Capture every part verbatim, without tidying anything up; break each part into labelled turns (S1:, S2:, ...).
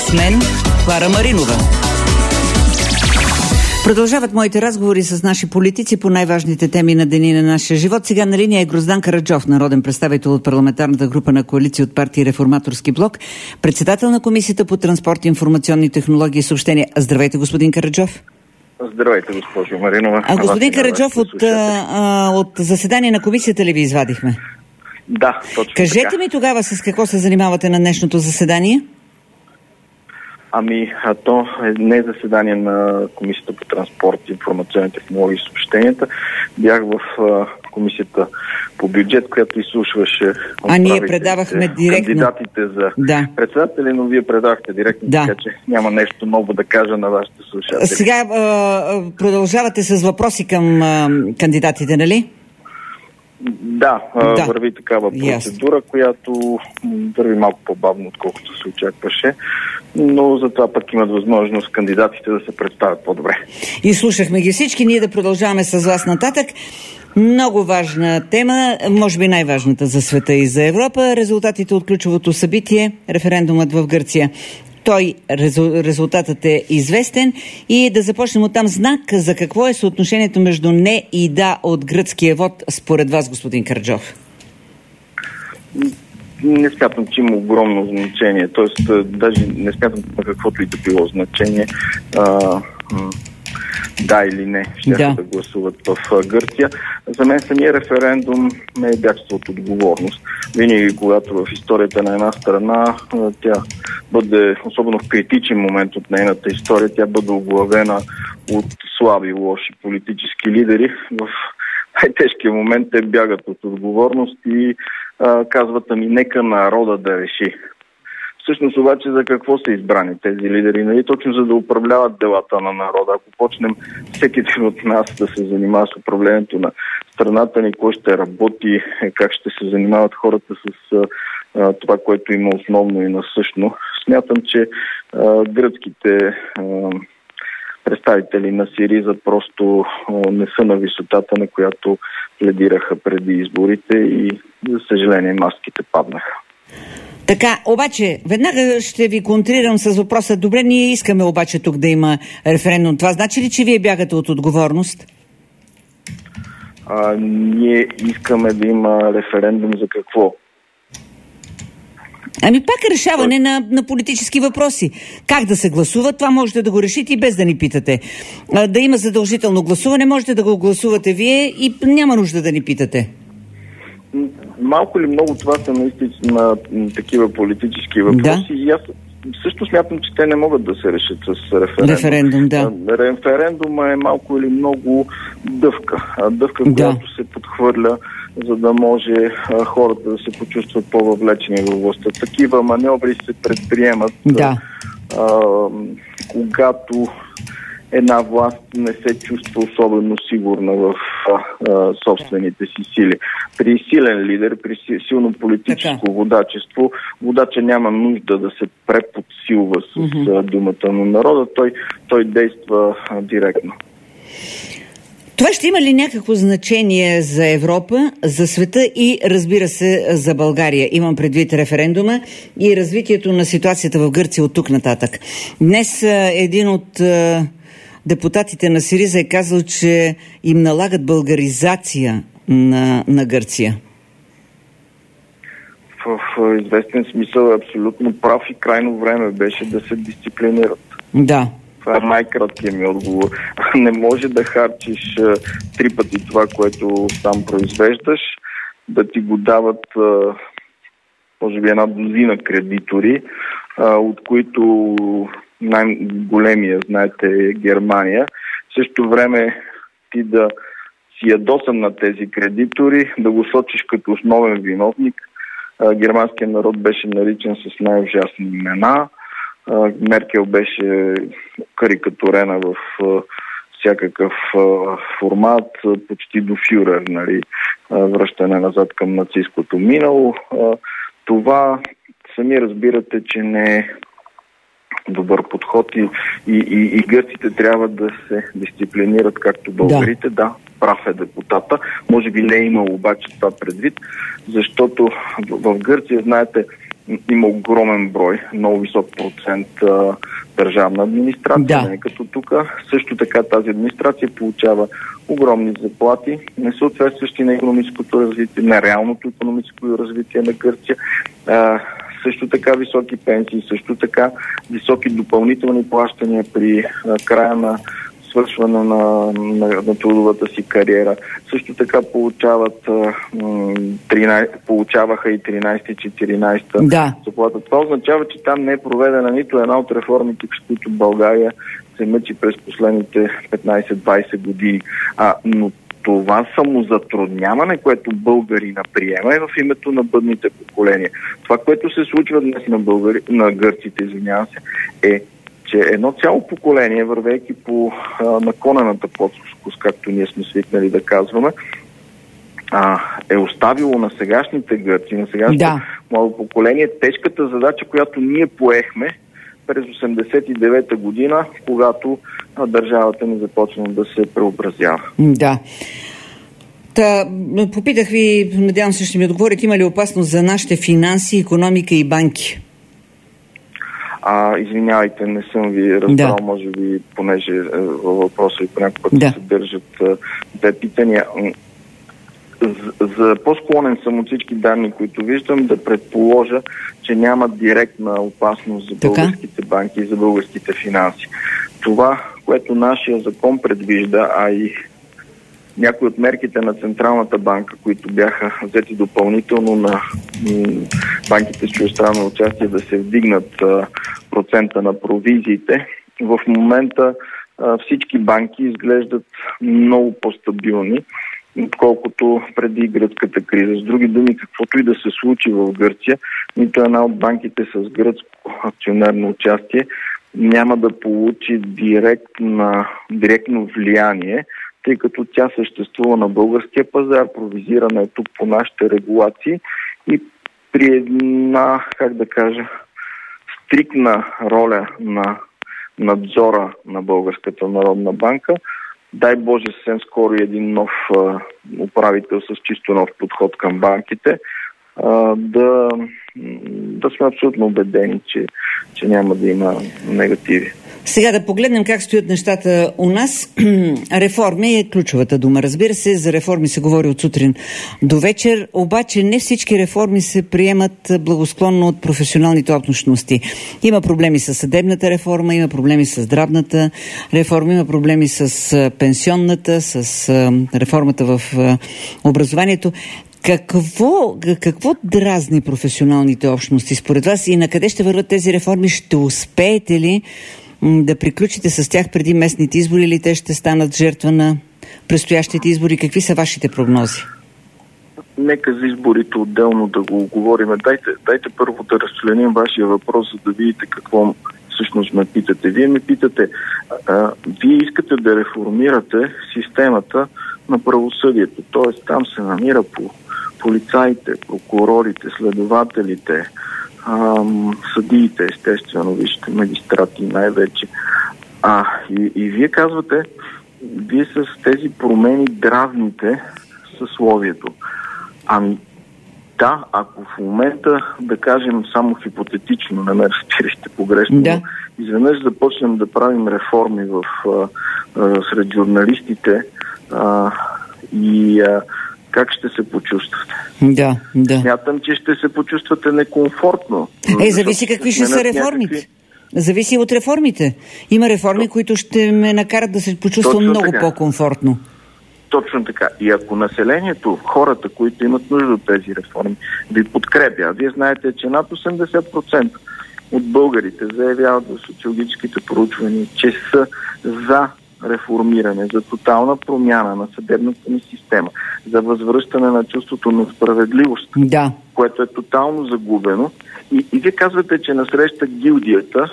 S1: С мен Клара Маринова. Продължават моите разговори с наши политици по най-важните теми на деня на нашия живот. Сега на линия е Гроздан Караджов, народен представител от парламентарната група на коалиция от партия Реформаторски блок, председател на Комисията по транспорт, информационни технологии и съобщения. Здравейте, господин Караджов.
S2: Здравейте, госпожо Маринова.
S1: А, господин Караджов, от, а, от заседание на комисията ли ви извадихме?
S2: Да, точно
S1: Кажете
S2: така.
S1: ми тогава с какво се занимавате на днешното заседание?
S2: Ами, а то е не заседание на Комисията по транспорт, информационни технологии и съобщенията. Бях в а, Комисията по бюджет, която изслушваше
S1: а ние предавахме директно
S2: кандидатите за
S1: да.
S2: председатели, но вие предавахте директно,
S1: да.
S2: така че няма нещо ново да кажа на вашите слушатели.
S1: Сега а, продължавате с въпроси към а, кандидатите, нали?
S2: Да,
S1: да,
S2: върви такава процедура, yes. която върви малко по-бавно, отколкото се очакваше, но затова пък имат възможност кандидатите да се представят по-добре.
S1: И слушахме ги всички, ние да продължаваме с вас нататък. Много важна тема, може би най-важната за света и за Европа, резултатите от ключовото събитие, референдумът в Гърция. Той, резултатът е известен и да започнем оттам. Знак за какво е съотношението между не и да от гръцкия вод според вас, господин Караджов?
S2: Не смятам, че има огромно значение. Тоест, даже не смятам на каквото и да било значение. А, да или не, ще да. да гласуват в Гърция. За мен самия референдум не е бягство от отговорност. Винаги, когато в историята на една страна тя бъде, особено в критичен момент от нейната история, тя бъде оглавена от слаби, лоши политически лидери, в най-тежкия момент те бягат от отговорност и а, казват, ами нека народа да реши. Всъщност обаче за какво са избрани тези лидери? Нали? Точно за да управляват делата на народа. Ако почнем всеки един от нас да се занимава с управлението на страната ни, кой ще работи, как ще се занимават хората с а, това, което има основно и насъщно. Смятам, че а, гръцките а, представители на Сириза просто а, не са на висотата, на която пледираха преди изборите и, за съжаление, маските паднаха.
S1: Така, обаче, веднага ще ви контрирам с въпроса. Добре, ние искаме обаче тук да има референдум. Това значи ли, че вие бягате от отговорност?
S2: А, ние искаме да има референдум за какво?
S1: Ами пак решаване на, на политически въпроси. Как да се гласува, това можете да го решите и без да ни питате. А, да има задължително гласуване, можете да го гласувате вие и няма нужда да ни питате.
S2: Малко или много това са наистина на такива политически въпроси. Да. И аз също смятам, че те не могат да се решат с референдум.
S1: Референдум, да.
S2: Референдума е малко или много дъвка. Дъвка,
S1: да.
S2: която се подхвърля, за да може а, хората да се почувстват по-въвлечени във властта. Такива маневри се предприемат,
S1: да.
S2: а, когато една власт не се чувства особено сигурна в а, а, собствените си сили. При силен лидер, при силно политическо така. водачество, водача няма нужда да се преподсилва с mm-hmm. а, думата на народа, той, той действа а, директно.
S1: Това ще има ли някакво значение за Европа, за света и, разбира се, за България? Имам предвид референдума и развитието на ситуацията в Гърция от тук нататък. Днес а, един от а, депутатите на Сириза е казал, че им налагат българизация на, на Гърция.
S2: В, в известен смисъл е абсолютно прав и крайно време беше да се дисциплинират.
S1: Да.
S2: Това е най-краткият ми отговор. Не може да харчиш а, три пъти това, което сам произвеждаш, да ти го дават а, може би една дозина кредитори, а, от които най-големия, знаете, е Германия. В същото време ти да си ядосан на тези кредитори, да го сочиш като основен виновник. А, германският народ беше наричан с най-ужасни имена. А, Меркел беше карикатурена в а, всякакъв а, формат, а, почти до фюрер, нали, а, връщане назад към нацистското минало. А, това сами разбирате, че не е добър подход и, и, и, и гърците трябва да се дисциплинират както българите. Да. да, прав е депутата. Може би не е имал обаче това предвид, защото в, в Гърция, знаете, има огромен брой, много висок процент а, държавна администрация,
S1: да.
S2: не като тук. Също така тази администрация получава огромни заплати, несъответстващи на икономическото развитие, на реалното икономическо развитие на Гърция. А, също така високи пенсии, също така високи допълнителни плащания при а, края на свършване на, на, на трудовата си кариера. Също така получават, тринайсет, получаваха и тринайсета и четиринайсета
S1: да.
S2: заплата. Това означава, че там не е проведена нито една от реформите, с които България се мъчи през последните петнайсет-двайсет години. А, но това самозатрудняване, което българина приема, е в името на бъдните поколения. Това, което се случва днес на, българи, на гърците, извинявам се, е че едно цяло поколение, вървейки по а, наклонената плоскост, както ние сме свикнали да казваме, а, е оставило на сегашните гърци, на сегашното да. младо поколение тежката задача, която ние поехме през осемдесет и девета година, когато а, държавата ни започна да се преобразява.
S1: Да. Та, попитах ви, надявам се ще ми отговорите, има ли опасност за нашите финанси, икономика и банки?
S2: А, извинявайте, не съм ви разбрал, да. може би, понеже във въпроса и понякога да. се държат две питания. За, за по-склонен съм от всички данни, които виждам, да предположа, че няма директна опасност за българските така? банки и за българските финанси. Това, което нашия закон предвижда, а и някои от мерките на Централната банка, които бяха взети допълнително на м- банките с чуждестранно участие да се вдигнат а, процента на провизиите, в момента а, всички банки изглеждат много по-стабилни, отколкото преди гръцката криза. С други думи, каквото и да се случи в Гърция, нито една от банките с гръцко акционерно участие няма да получи директна, директно влияние, тъй като тя съществува на българския пазар, провизирана е тук по нашите регулации и при една, как да кажа, стриктна роля на надзора на Българската народна банка, дай Боже съвсем скоро един нов а, управител с чисто нов подход към банките, а, да, да сме абсолютно убедени, че, че няма да има негативи.
S1: Сега да погледнем как стоят нещата у нас. Реформи е ключовата дума. Разбира се, за реформи се говори от сутрин до вечер, обаче не всички реформи се приемат благосклонно от професионалните общности. Има проблеми с съдебната реформа, има проблеми с здравната реформа, има проблеми с пенсионната, с реформата в образованието. Какво, какво дразни професионалните общности според вас и на къде ще върват тези реформи? Ще успеете ли да приключите с тях преди местните избори или те ще станат жертва на предстоящите избори? Какви са вашите прогнози?
S2: Нека за изборите отделно да го говорим. Дайте, дайте първо да разчленим вашия въпрос, за да видите какво всъщност ме питате. Вие ме питате, а, вие искате да реформирате системата на правосъдието. Т.е. там се намира по полицаите, прокурорите, следователите, ам, съдиите, естествено, вижте, магистрати най-вече. А, и, и вие казвате, вие с тези промени дразните съсловието. Ами, да, ако в момента, да кажем само хипотетично, не ме разбирайте погрешно, да. изведнъж започнем да правим реформи в, а, а, сред журналистите а, и а, как ще се почувствате?
S1: Да, да.
S2: Смятам, че ще се почувствате некомфортно.
S1: Е, зависи какви ще са реформите. Някакви... Зависи от реформите. Има реформи, То... които ще ме накарат да се почувствам Точно много така. по-комфортно.
S2: Точно така. И ако населението, хората, които имат нужда от тези реформи, ви подкрепя, вие знаете, че над осемдесет процента от българите заявяват в социологическите проучвания, че са за реформиране, за тотална промяна на съдебната ни система, за възвръщане на чувството на справедливост,
S1: да.
S2: което е тотално загубено. И, и вие казвате, че насреща гилдията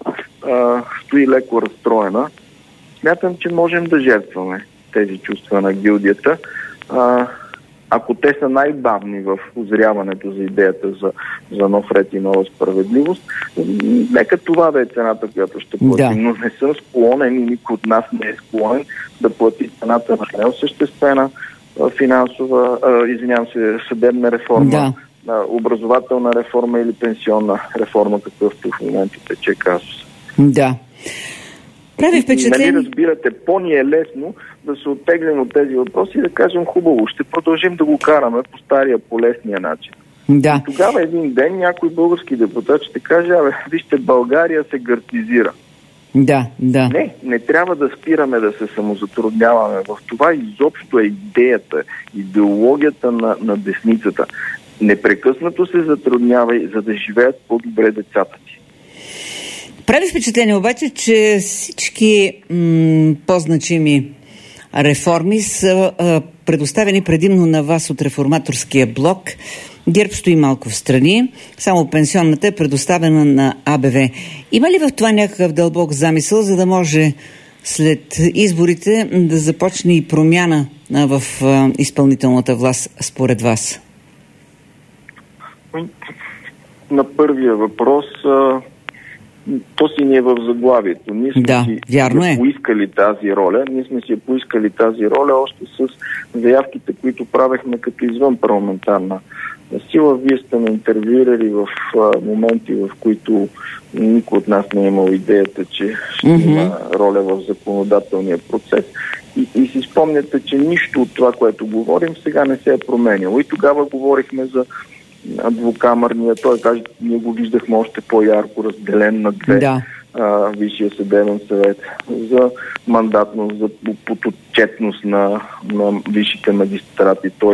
S2: а, стои леко разстроена. Смятам, че можем да жертваме тези чувства на гилдията, а, ако те са най-бавни в озряването за идеята за, за нов ред и нова справедливост. Нека това да е цената, която ще платим. Да. Но не съм склонен и никой от нас не е склонен да плати цената на неосъществена финансова, а, извинявам се, съдебна реформа, да. образователна реформа или пенсионна реформа, какъвто в момента тече казус.
S1: Да. Прави впечатление.
S2: Нали разбирате, по-ни е лесно да се оттеглим от тези въпроси и да кажем хубаво, ще продължим да го караме по стария, по лесния начин.
S1: Да.
S2: И тогава един ден някой български депутат ще каже, абе, вижте, България се гъртизира.
S1: Да, да.
S2: Не, не трябва да спираме да се самозатрудняваме. В това изобщо е идеята, идеологията на, на десницата. Непрекъснато се затруднявай, за да живеят по-добре децата си.
S1: Прави впечатление обаче, че всички м- по-значими реформи са а, предоставени предимно на вас от реформаторския блок. ГЕРБ стои малко в страни, само пенсионната е предоставена на А Б В. Има ли в това някакъв дълбок замисъл, за да може след изборите да започне и промяна а, в а, изпълнителната власт според вас?
S2: На първия въпрос, а, то си ни е в заглавието. Ние сме
S1: да,
S2: си
S1: вярно е.
S2: поискали тази роля. Ние сме си поискали тази роля още с заявките, които правехме като извън парламентарна сила. Вие сте ме интервюирали в а, моменти, в които никой от нас не е имал идеята, че ще mm-hmm. има роля в законодателния процес. И, и си спомняте, че нищо от това, което говорим, сега не се е променяло. И тогава говорихме за двукамърния, той каже, ние го виждахме още по-ярко разделен на две,
S1: да.
S2: а, Висшия съдебен съвет, за мандатност, за подотчетност на, на висшите магистрати, т.е.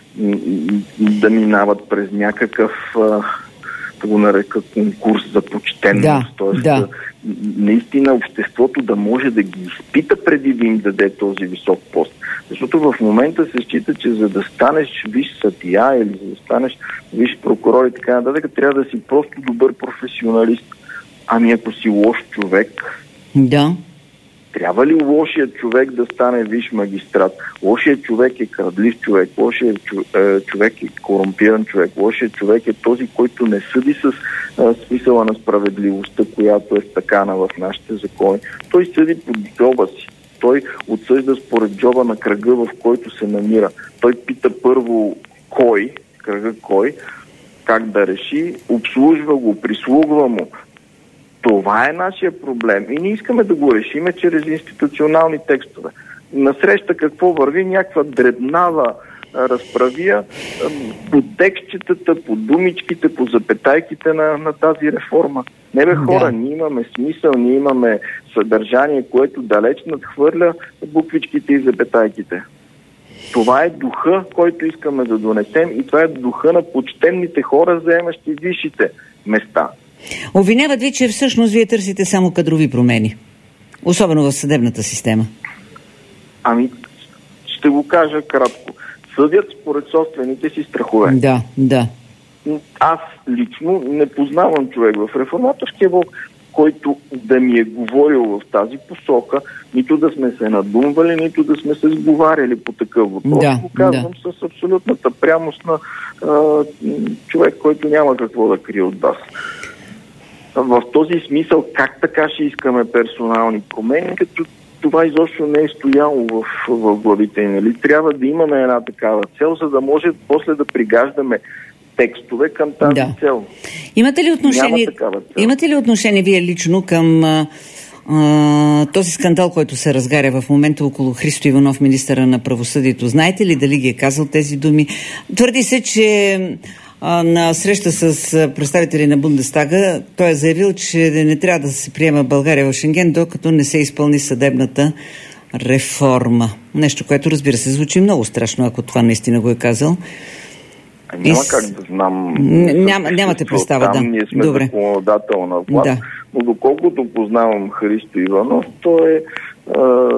S2: да минават през някакъв, а, да го нарека, конкурс за почтенност,
S1: да,
S2: т.е.
S1: да.
S2: Да, наистина обществото да може да ги изпита преди да им даде този висок пост. Защото в момента се счита, че за да станеш висш съдия или за да станеш висш прокурор и така нататък, трябва да си просто добър професионалист. Ами ако си лош човек,
S1: да.
S2: трябва ли лошият човек да стане висш магистрат? Лошият човек е крадлив човек, лошият човек е корумпиран човек, лошият човек е този, който не съди с а, смисъла на справедливостта, която е стакана в нашите закони. Той съди под джоба си. Той отсъжда според джоба на кръга, в който се намира. Той пита първо кой, кръга кой, как да реши, обслужва го, прислугва му. Това е нашия проблем. И ние искаме да го решиме чрез институционални текстове. Насреща какво върви? Някаква дребнава разправия по текстчетата, по думичките, по запетайките на, на тази реформа. Не бе хора, да. Ние имаме смисъл, ние имаме съдържание, което далеч надхвърля буквичките и запетайките. Това е духа, който искаме да донесем и това е духа на почтенните хора, заемащи висшите места.
S1: Обвиняват ви, че всъщност вие търсите само кадрови промени. Особено в съдебната система.
S2: Ами, ще го кажа кратко. Съдят според собствените си страхове.
S1: Да, да.
S2: Аз лично не познавам човек в реформаторския блок, който да ми е говорил в тази посока, нито да сме се надумвали, нито да сме се сговаряли по такъв въпрос.
S1: Да,
S2: го казвам да. С абсолютната прямост на а, човек, който няма какво да крие от вас. В този смисъл, как така ще искаме персонални промени, като това изобщо не е стояло в, в главите. Нали? Трябва да имаме една такава цел, за да може после да пригаждаме текстове към тази да. цел.
S1: Имате ли отношение, имате ли отношение вие лично към а, а, този скандал, който се разгаря в момента около Христо Иванов, министъра на правосъдието? Знаете ли дали ги е казал тези думи? Твърди се, че а, на среща с представители на Бундестага той е заявил, че не трябва да се приема България в Шенген, докато не се изпълни съдебната реформа. Нещо, което, разбира се, звучи много страшно, ако това наистина го е казал.
S2: А няма как да знам.
S1: Няма, нямате представа, да.
S2: Ние сме
S1: Добре.
S2: законодателна власт,
S1: да.
S2: но доколкото познавам Христо Иванов, той е а,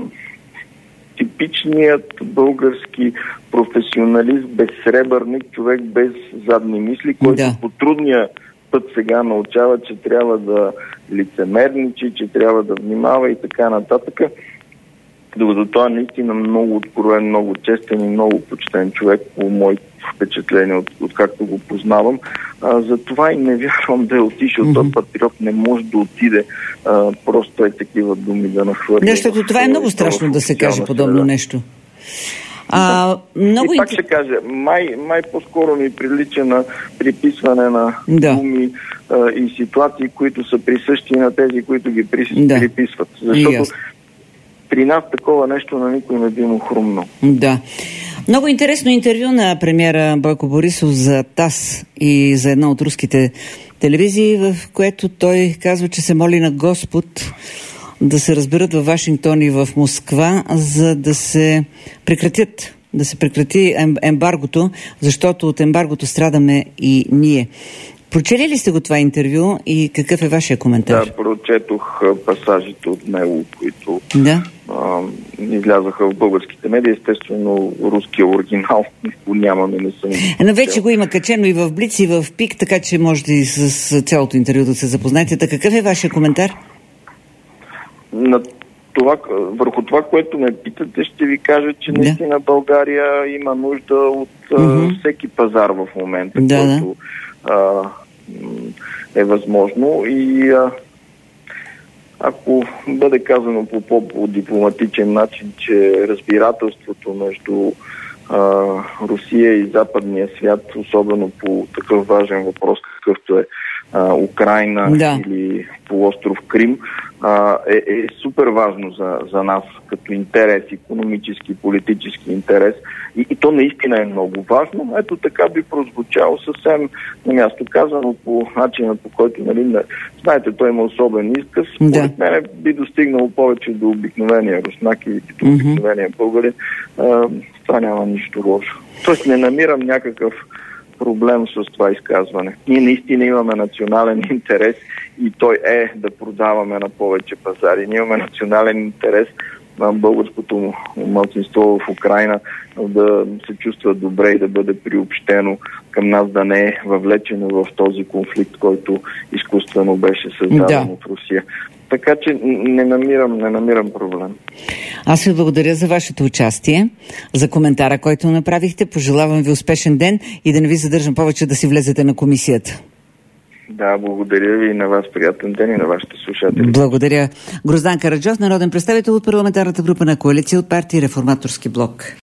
S2: типичният български професионалист, безсребърник, човек без задни мисли, който да. по трудния път сега научава, че трябва да лицемерничи, че трябва да внимава и така нататък. Докато той е наистина много откровен, много честен и много почтен човек, по моите впечатления, от, от както го познавам. А, затова и не вярвам да е отишъл. Mm-hmm. Този патриот не може да отиде а, просто е такива думи да нахвърля.
S1: Защото това е много страшно да се каже подобно нещо. А, много
S2: и пак ще кажа, май, май по-скоро ми прилича на приписване на
S1: да.
S2: думи а, и ситуации, които са присъщи на тези, които ги прис... да. приписват. Защото yes. при нас такова нещо на никой не би му хрумно.
S1: Да. Много интересно интервю на премиера Бойко Борисов за ТАСС и за една от руските телевизии, в което той казва, че се моли на Господ да се разберат във Вашингтон и в Москва, за да се прекратят, да се прекрати ембаргото, защото от ембаргото страдаме и ние. Прочели ли сте го това интервю и какъв е вашия коментар?
S2: Да, прочетох пасажите от него, които
S1: да?
S2: а, излязаха в българските медии. Естествено, руския оригинал го нямаме, не съм...
S1: Но вече го има качено и в Блиц, и в ПИК, така че можете и с цялото интервю да се запознаете. Така какъв е вашия коментар?
S2: На това, върху това, което ме питате, ще ви кажа, че да. наистина България има нужда от uh-huh. всеки пазар в момента,
S1: да,
S2: който да. а, е възможно. И а, ако бъде казано по по-дипломатичен начин, че разбирателството между а, Русия и западния свят, особено по такъв важен въпрос, какъвто е а, Украйна да. или полуостров Крим, а, е, е супер важно за, за нас като интерес, икономически, политически интерес. И, и то наистина е много важно. Ето така би прозвучало съвсем на място казано по начина, по който, нали, не, знаете, той има особен изказ. Според да. мен би достигнало повече до обикновения руснак и до mm-hmm. обикновения българин. А, това няма нищо лошо. Тоест не намирам някакъв проблем с това изказване. Ние наистина имаме национален интерес и той е да продаваме на повече пазари. Ние имаме национален интерес на българското малцинство в Украйна да се чувства добре и да бъде приобщено към нас, да не е въвлечено в този конфликт, който изкуствено беше създаден да. от Русия. Така че не намирам, не намирам проблем.
S1: Аз ви благодаря за вашето участие, за коментара, който направихте. Пожелавам ви успешен ден и да не ви задържам повече да си влезете на комисията.
S2: Да, благодаря ви и на вас. Приятен ден и на вашите слушатели.
S1: Благодаря. Гроздан Караджов, народен представител от парламентарната група на Коалиция от партия Реформаторски блок.